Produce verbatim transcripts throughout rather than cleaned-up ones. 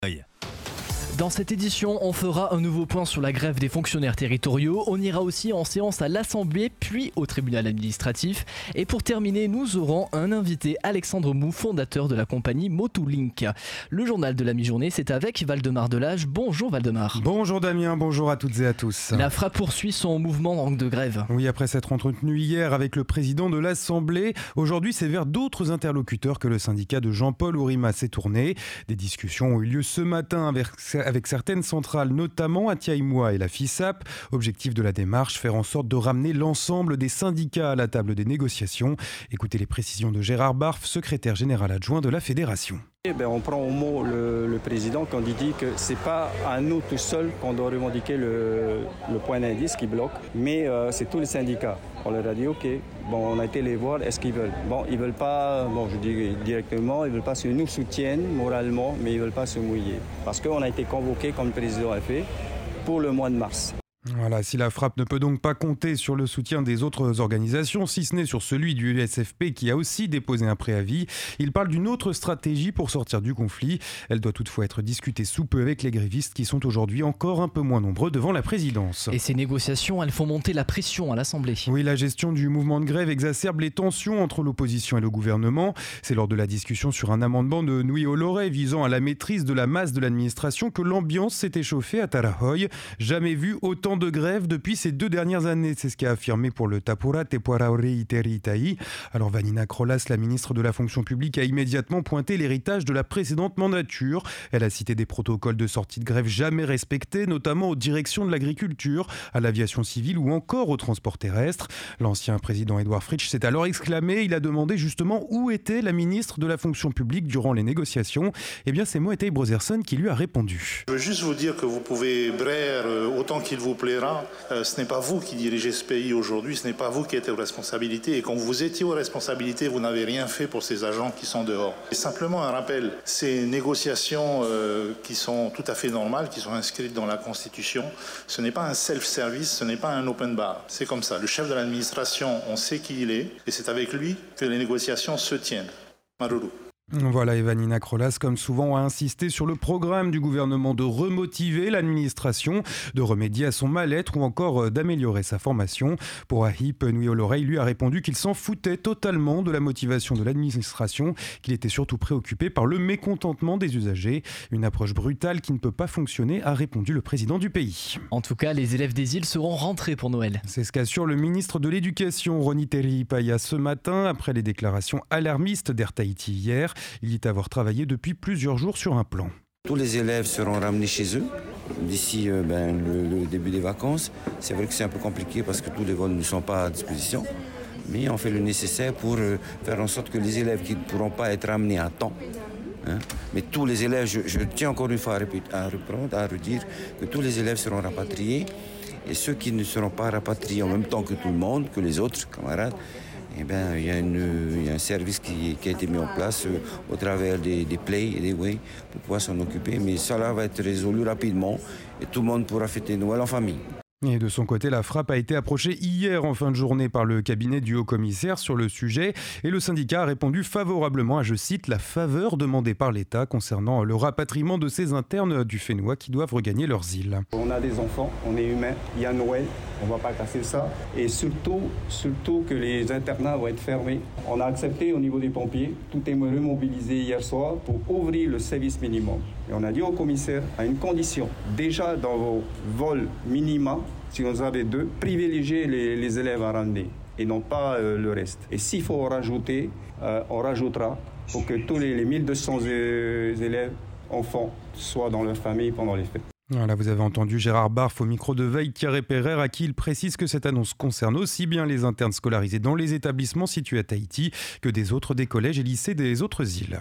Dans cette édition, on fera un nouveau point sur la grève des fonctionnaires territoriaux. On ira aussi en séance à l'Assemblée, puis au tribunal administratif. Et pour terminer, nous aurons un invité, Alexandre Mou, fondateur de la compagnie Motolink. Le journal de la mi-journée, c'est avec Valdemar Delage. Bonjour Valdemar. Bonjour Damien, bonjour à toutes et à tous. La Frappe poursuit son mouvement de grève. Oui, après s'être entretenu hier avec le président de l'Assemblée, aujourd'hui c'est vers d'autres interlocuteurs que le syndicat de Jean-Paul Ourima s'est tourné. Des discussions ont eu lieu ce matin avec avec certaines centrales, notamment Atiaïmoua et la FISAP. Objectif de la démarche, faire en sorte de ramener l'ensemble des syndicats à la table des négociations. Écoutez les précisions de Gérard Barf, secrétaire général adjoint de la fédération. Eh bien, on prend au mot le, le président quand il dit que c'est pas à nous tout seuls qu'on doit revendiquer le, le point d'indice qui bloque, mais euh, c'est tous les syndicats. On leur a dit ok, bon, on a été les voir, est-ce qu'ils veulent? Bon, ils veulent pas, bon, je dis directement, ils veulent pas, ils nous soutiennent moralement, mais ils veulent pas se mouiller, parce qu'on a été convoqué, comme le président a fait, pour le mois de mars. Voilà, si la Frappe ne peut donc pas compter sur le soutien des autres organisations, si ce n'est sur celui du U S F P qui a aussi déposé un préavis, il parle d'une autre stratégie pour sortir du conflit. Elle doit toutefois être discutée sous peu avec les grévistes qui sont aujourd'hui encore un peu moins nombreux devant la présidence. Et ces négociations, elles font monter la pression à l'Assemblée. Oui, la gestion du mouvement de grève exacerbe les tensions entre l'opposition et le gouvernement. C'est lors de la discussion sur un amendement de Nuit Oloré visant à la maîtrise de la masse de l'administration que l'ambiance s'est échauffée à Tarahoy. Jamais vu autant de grève depuis ces deux dernières années, c'est ce qu'a affirmé pour le Tapura Tepuaraori Iteri Itaï. Alors Vanina Krolas, la ministre de la fonction publique, a immédiatement pointé l'héritage de la précédente mandature. Elle a cité des protocoles de sortie de grève jamais respectés, notamment aux directions de l'agriculture, à l'aviation civile ou encore au transport terrestre. L'ancien président Edouard Fritsch s'est alors exclamé, il a demandé justement où était la ministre de la fonction publique durant les négociations. Eh bien c'est Moetei Brozerson qui lui a répondu. Je veux juste vous dire que vous pouvez braire autant qu'il vous plaira. Euh, ce n'est pas vous qui dirigez ce pays aujourd'hui, ce n'est pas vous qui êtes aux responsabilités. Et quand vous étiez aux responsabilités, vous n'avez rien fait pour ces agents qui sont dehors. Et simplement un rappel, ces négociations euh, qui sont tout à fait normales, qui sont inscrites dans la Constitution, ce n'est pas un self-service, ce n'est pas un open bar. C'est comme ça. Le chef de l'administration, on sait qui il est, et c'est avec lui que les négociations se tiennent. Maruru. Voilà, et Vanina Krolas, comme souvent, a insisté sur le programme du gouvernement de remotiver l'administration, de remédier à son mal-être ou encore d'améliorer sa formation. Pour Ahip, Nuit Oloré lui a répondu qu'il s'en foutait totalement de la motivation de l'administration, qu'il était surtout préoccupé par le mécontentement des usagers. Une approche brutale qui ne peut pas fonctionner, a répondu le président du pays. En tout cas, les élèves des îles seront rentrés pour Noël. C'est ce qu'assure le ministre de l'Éducation, Roni Terry-Paya, ce matin, après les déclarations alarmistes d'Air Tahiti hier. Il dit avoir travaillé depuis plusieurs jours sur un plan. Tous les élèves seront ramenés chez eux d'ici euh, ben, le, le début des vacances. C'est vrai que c'est un peu compliqué parce que tous les vols ne sont pas à disposition. Mais on fait le nécessaire pour euh, faire en sorte que les élèves qui ne pourront pas être ramenés à temps, hein, mais tous les élèves, je, je tiens encore une fois à, répéter, à reprendre, à redire que tous les élèves seront rapatriés. Et ceux qui ne seront pas rapatriés en même temps que tout le monde, que les autres camarades, eh ben, il y a une, il y a un service qui, qui a été mis en place euh, au travers des, des Play et des Way pour pouvoir s'en occuper. Mais cela va être résolu rapidement et tout le monde pourra fêter Noël en famille. Et de son côté, la Frappe a été approchée hier en fin de journée par le cabinet du haut-commissaire sur le sujet et le syndicat a répondu favorablement à, je cite, la faveur demandée par l'État concernant le rapatriement de ces internes du Fénois qui doivent regagner leurs îles. On a des enfants, on est humain, il y a Noël, on ne va pas casser ça. Et surtout, surtout que les internats vont être fermés. On a accepté au niveau des pompiers, tout est remobilisé hier soir pour ouvrir le service minimum. Et on a dit au commissaire, à une condition, déjà dans vos vols minima, si vous avez deux, privilégiez les, les élèves à ramener et non pas euh, le reste. Et s'il faut en rajouter, euh, on rajoutera pour que tous les, les mille deux cents élèves, enfants, soient dans leur famille pendant les fêtes. Voilà, vous avez entendu Gérard Barf au micro de Veille Thierry Perrer, à qui il précise que cette annonce concerne aussi bien les internes scolarisés dans les établissements situés à Tahiti que des autres des collèges et lycées des autres îles.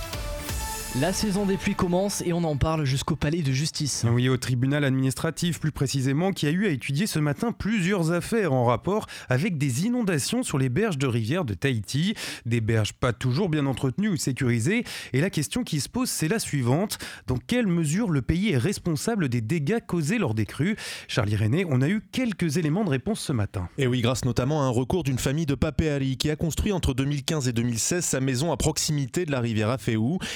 La saison des pluies commence et on en parle jusqu'au palais de justice. Oui, au tribunal administratif plus précisément, qui a eu à étudier ce matin plusieurs affaires en rapport avec des inondations sur les berges de rivière de Tahiti. Des berges pas toujours bien entretenues ou sécurisées. Et la question qui se pose, c'est la suivante. Dans quelle mesure le pays est responsable des dégâts causés lors des crues ? Charlie René, on a eu quelques éléments de réponse ce matin. Et oui, grâce notamment à un recours d'une famille de Papeari qui a construit entre deux mille quinze et deux mille seize sa maison à proximité de la rivière Afeou. Les ennuis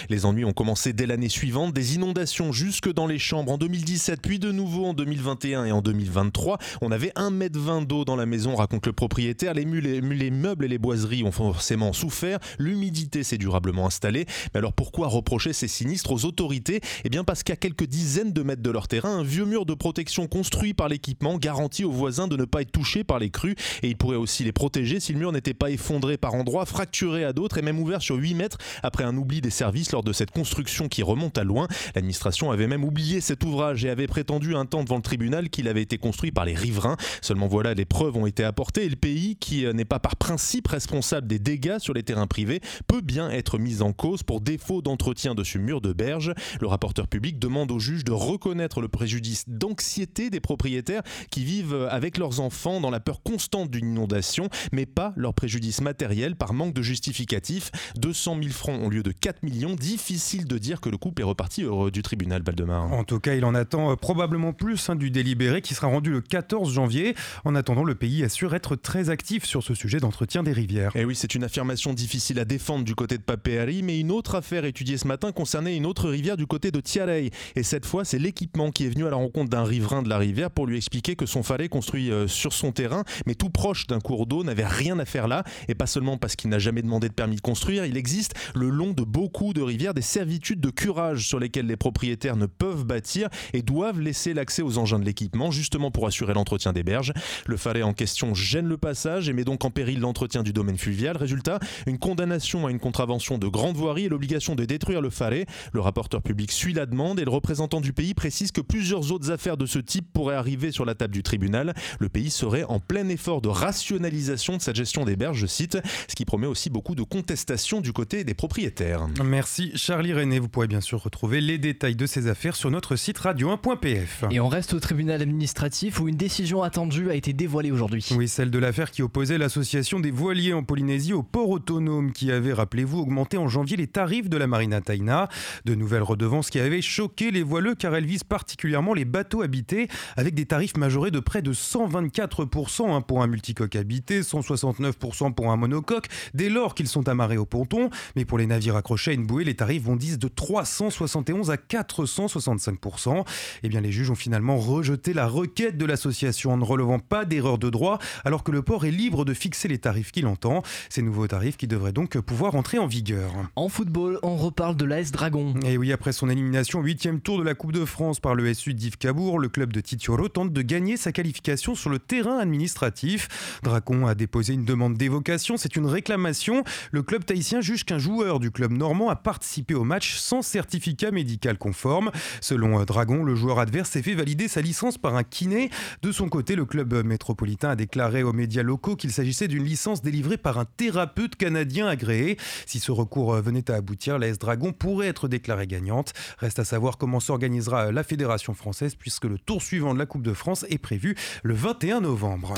nuits ont commencé dès l'année suivante, des inondations jusque dans les chambres en deux mille dix-sept, puis de nouveau en deux mille vingt et un et en deux mille vingt-trois. On avait un mètre vingt d'eau dans la maison, raconte le propriétaire. Les, les, les meubles et les boiseries ont forcément souffert. L'humidité s'est durablement installée. Mais alors pourquoi reprocher ces sinistres aux autorités ? Eh bien parce qu'à quelques dizaines de mètres de leur terrain, un vieux mur de protection construit par l'équipement garantit aux voisins de ne pas être touchés par les crues. Et il pourrait aussi les protéger si le mur n'était pas effondré par endroits, fracturé à d'autres et même ouvert sur huit mètres après un oubli des services lors de cette construction qui remonte à loin. L'administration avait même oublié cet ouvrage et avait prétendu un temps devant le tribunal qu'il avait été construit par les riverains. Seulement voilà, les preuves ont été apportées et le pays, qui n'est pas par principe responsable des dégâts sur les terrains privés, peut bien être mis en cause pour défaut d'entretien de ce mur de berge. Le rapporteur public demande au juge de reconnaître le préjudice d'anxiété des propriétaires qui vivent avec leurs enfants dans la peur constante d'une inondation, mais pas leur préjudice matériel par manque de justificatif. deux cent mille francs au lieu de quatre millions. Difficile de dire que le couple est reparti heureux du tribunal, Valdemar. En tout cas, il en attend probablement plus hein, du délibéré qui sera rendu le quatorze janvier. En attendant, le pays assure être très actif sur ce sujet d'entretien des rivières. Et oui, c'est une affirmation difficile à défendre du côté de Papeari, mais une autre affaire étudiée ce matin concernait une autre rivière du côté de Tiarei. Et cette fois, c'est l'équipement qui est venu à la rencontre d'un riverain de la rivière pour lui expliquer que son faré construit euh, sur son terrain, mais tout proche d'un cours d'eau, n'avait rien à faire là. Et pas seulement parce qu'il n'a jamais demandé de permis de construire, il existe le long de beaucoup de rivières des servitudes de curage sur lesquelles les propriétaires ne peuvent bâtir et doivent laisser l'accès aux engins de l'équipement, justement pour assurer l'entretien des berges. Le faré en question gêne le passage et met donc en péril l'entretien du domaine fluvial. Résultat, une condamnation à une contravention de grande voirie et l'obligation de détruire le faré. Le rapporteur public suit la demande et le représentant du pays précise que plusieurs autres affaires de ce type pourraient arriver sur la table du tribunal. Le pays serait en plein effort de rationalisation de sa gestion des berges, je cite, ce qui promet aussi beaucoup de contestations du côté des propriétaires. Merci Charlie René. Vous pourrez bien sûr retrouver les détails de ces affaires sur notre site radio un point p f. Et on reste au tribunal administratif où une décision attendue a été dévoilée aujourd'hui. Oui, celle de l'affaire qui opposait l'association des voiliers en Polynésie au port autonome qui avait, rappelez-vous, augmenté en janvier les tarifs de la Marina Taina. De nouvelles redevances qui avaient choqué les voileux car elles visent particulièrement les bateaux habités avec des tarifs majorés de près de cent vingt-quatre pour cent hein, pour un multicoque habité, cent soixante-neuf pour cent pour un monocoque dès lors qu'ils sont amarrés au ponton. Mais pour les navires accrochés à une bouée, les tarifs bondissent de trois cent soixante et onze à quatre cent soixante-cinq pour cent. Eh bien, les juges ont finalement rejeté la requête de l'association en ne relevant pas d'erreur de droit alors que le port est libre de fixer les tarifs qu'il entend. Ces nouveaux tarifs qui devraient donc pouvoir entrer en vigueur. En football, on reparle de l'A S Dragon. Et oui, après son élimination au huitième tour de la Coupe de France par le S U d'Yves Cabourg, le club de Titioro tente de gagner sa qualification sur le terrain administratif. Dragon a déposé une demande d'évocation, c'est une réclamation. Le club tahitien juge qu'un joueur du club normand a participé au match sans certificat médical conforme. Selon Dragon, le joueur adverse s'est fait valider sa licence par un kiné. De son côté, le club métropolitain a déclaré aux médias locaux qu'il s'agissait d'une licence délivrée par un thérapeute canadien agréé. Si ce recours venait à aboutir, l'A S Dragon pourrait être déclarée gagnante. Reste à savoir comment s'organisera la Fédération française puisque le tour suivant de la Coupe de France est prévu le vingt et un novembre.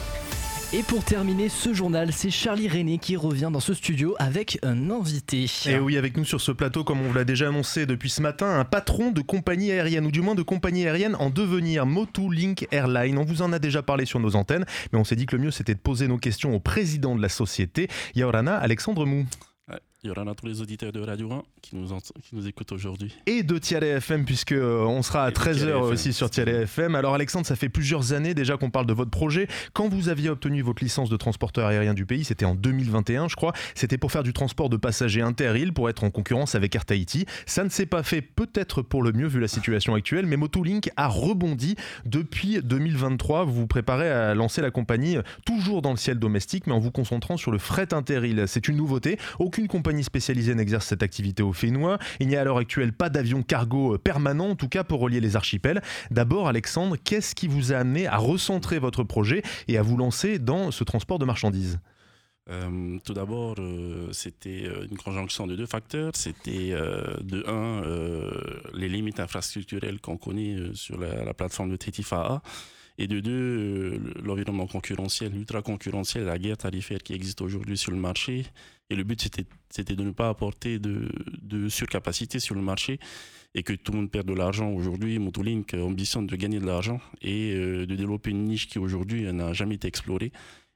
Et pour terminer ce journal, c'est Charlie René qui revient dans ce studio avec un invité. Et oui, avec nous sur ce plateau, comme on vous l'a déjà annoncé depuis ce matin, un patron de compagnie aérienne, ou du moins de compagnie aérienne en devenir, Motulink Airline. On vous en a déjà parlé sur nos antennes, mais on s'est dit que le mieux c'était de poser nos questions au président de la société, Yaorana Alexandre Mou. Yorana, tous les auditeurs de Radio un qui nous, ent- qui nous écoutent aujourd'hui. Et de Tiare F M, puisque on sera à treize heures aussi sur Tiare F M. Alors Alexandre, ça fait plusieurs années déjà qu'on parle de votre projet. Quand vous aviez obtenu votre licence de transporteur aérien du pays, c'était en deux mille vingt et un je crois, c'était pour faire du transport de passagers inter-îles, pour être en concurrence avec Air Tahiti. Ça ne s'est pas fait, peut-être pour le mieux vu la situation actuelle, mais Motulink a rebondi depuis deux mille vingt-trois. Vous vous préparez à lancer la compagnie toujours dans le ciel domestique, mais en vous concentrant sur le fret inter-îles. C'est une nouveauté, aucune compagnie spécialisée n'exerce cette activité au Fénois. Il n'y a à l'heure actuelle pas d'avion cargo permanent, en tout cas pour relier les archipels. D'abord, Alexandre, qu'est-ce qui vous a amené à recentrer votre projet et à vous lancer dans ce transport de marchandises ? Euh, tout d'abord, euh, c'était une conjonction de deux facteurs. C'était euh, de un, euh, les limites infrastructurelles qu'on connaît euh, sur la, la plateforme de Tetifa'a. Et de deux, euh, l'environnement concurrentiel, ultra concurrentiel, la guerre tarifaire qui existe aujourd'hui sur le marché. Et le but, c'était, c'était de ne pas apporter de, de surcapacité sur le marché et que tout le monde perde de l'argent. Aujourd'hui, Motulink ambitionne de gagner de l'argent et euh, de développer une niche qui aujourd'hui n'a jamais été explorée.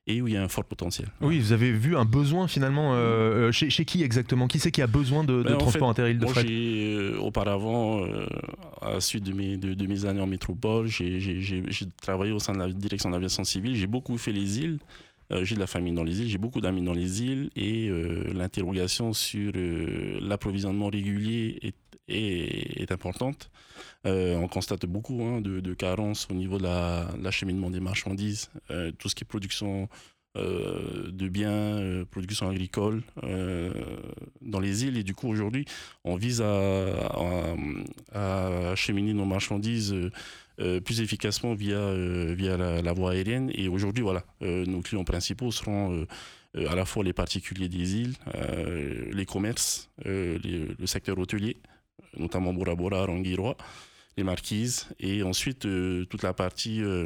et où il y a un fort potentiel. Oui, vous avez vu un besoin finalement euh, chez, chez qui exactement? Qui c'est qui a besoin de, ben, de transport fait, inter-île de moi, fret? j'ai, euh, auparavant, euh, à la suite de mes, de, de mes années en métropole, j'ai, j'ai, j'ai, j'ai travaillé au sein de la direction de l'aviation civile. J'ai beaucoup fait les îles. Euh, j'ai de la famille dans les îles. J'ai beaucoup d'amis dans les îles. Et euh, l'interrogation sur euh, l'approvisionnement régulier est, est, est importante. Euh, on constate beaucoup hein, de, de carences au niveau de la, l'acheminement des marchandises, euh, tout ce qui est production euh, de biens, euh, production agricole euh, dans les îles. Et du coup, aujourd'hui, on vise à, à, à acheminer nos marchandises euh, plus efficacement via, euh, via la, la voie aérienne. Et aujourd'hui, voilà, euh, nos clients principaux seront euh, à la fois les particuliers des îles, euh, les commerces, euh, les, le secteur hôtelier, notamment Bora Bora, Rangiroa, les marquises, et ensuite euh, toute la partie euh,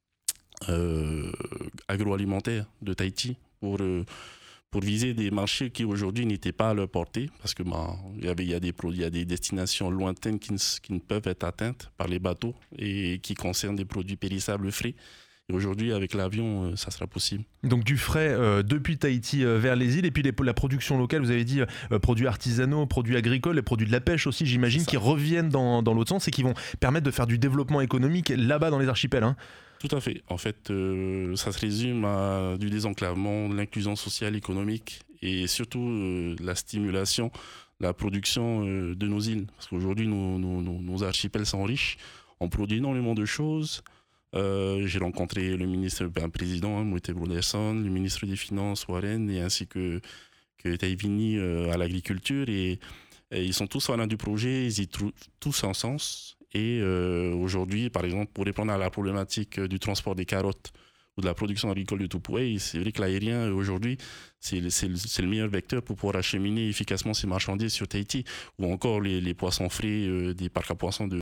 euh, agroalimentaire de Tahiti pour, euh, pour viser des marchés qui aujourd'hui n'étaient pas à leur portée, parce que bah, y avait, y a des produits, y a des destinations lointaines qui ne, qui ne peuvent être atteintes par les bateaux et qui concernent des produits périssables frais. Et aujourd'hui, avec l'avion, euh, ça sera possible. Donc du fret euh, depuis Tahiti euh, vers les îles, et puis les, la production locale, vous avez dit euh, produits artisanaux, produits agricoles, les produits de la pêche aussi, j'imagine, qui reviennent dans, dans l'autre sens et qui vont permettre de faire du développement économique là-bas dans les archipels. Hein. Tout à fait. En fait, euh, ça se résume à du désenclavement, de l'inclusion sociale, économique et surtout euh, la stimulation de la production euh, de nos îles. Parce qu'aujourd'hui, nos, nos, nos, nos archipels sont riches, on produit énormément de choses. Euh, j'ai rencontré le ministre, ben, le président, hein, Moïse Broderson, le ministre des Finances, Warren, et ainsi que, que Taïvini euh, à l'agriculture. Et, et ils sont tous fanats du projet, ils y trouvent tous un sens. Et euh, aujourd'hui, par exemple, pour répondre à la problématique du transport des carottes ou de la production agricole de Tupuai, c'est vrai que l'aérien, aujourd'hui, c'est le, c'est, le, c'est le meilleur vecteur pour pouvoir acheminer efficacement ces marchandises sur Tahiti. Ou encore les, les poissons frais euh, des parcs à poissons de